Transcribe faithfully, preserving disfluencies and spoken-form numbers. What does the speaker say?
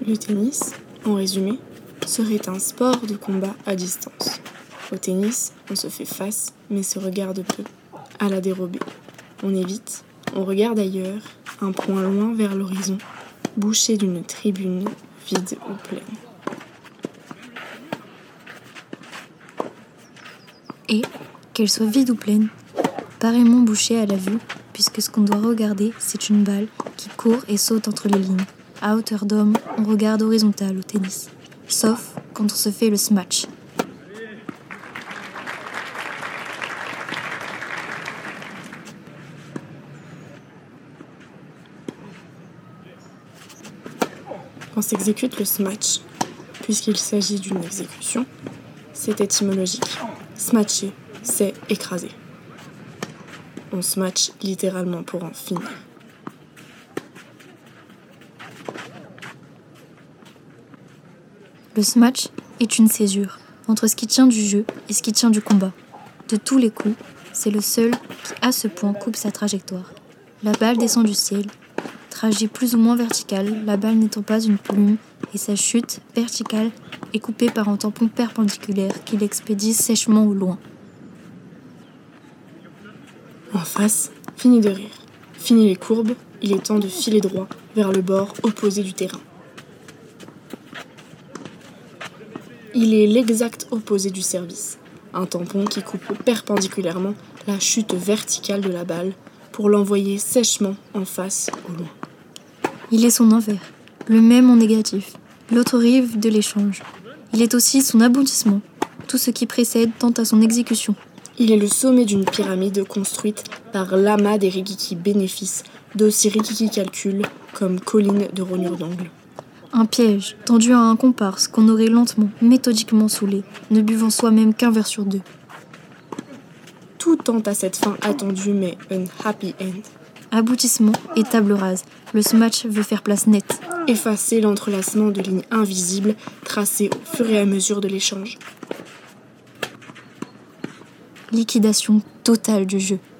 Le tennis, en résumé, serait un sport de combat à distance. Au tennis, on se fait face, mais se regarde peu, à la dérobée. On évite, on regarde ailleurs, un point loin vers l'horizon, bouché d'une tribune vide ou pleine. Et, qu'elle soit vide ou pleine, pareillement bouchée à la vue, puisque ce qu'on doit regarder, c'est une balle qui court et saute entre les lignes. À hauteur d'homme, on regarde horizontal au tennis, sauf quand on se fait le smash. Quand s'exécute le smash, puisqu'il s'agit d'une exécution, c'est étymologique. Smatcher, c'est écraser. On smatch littéralement pour en finir. Le smash est une césure entre ce qui tient du jeu et ce qui tient du combat. De tous les coups, c'est le seul qui, à ce point, coupe sa trajectoire. La balle descend du ciel, trajet plus ou moins vertical, la balle n'étant pas une plume, et sa chute, verticale, est coupée par un tampon perpendiculaire qui l'expédie sèchement au loin. En face, fini de rire. Fini les courbes, il est temps de filer droit vers le bord opposé du terrain. Il est l'exact opposé du service, un tampon qui coupe perpendiculairement la chute verticale de la balle pour l'envoyer sèchement en face au loin. Il est son envers, le même en négatif, l'autre rive de l'échange. Il est aussi son aboutissement, tout ce qui précède tend à son exécution. Il est le sommet d'une pyramide construite par l'amas des rikiki bénéfices d'aussi rikiki calculs comme collines de rognure d'angle. Un piège tendu à un comparse qu'on aurait lentement, méthodiquement saoulé, ne buvant soi-même qu'un verre sur deux. Tout tend à cette fin attendue mais un happy end. Aboutissement et table rase, le smash veut faire place nette. Effacer l'entrelacement de lignes invisibles tracées au fur et à mesure de l'échange. Liquidation totale du jeu.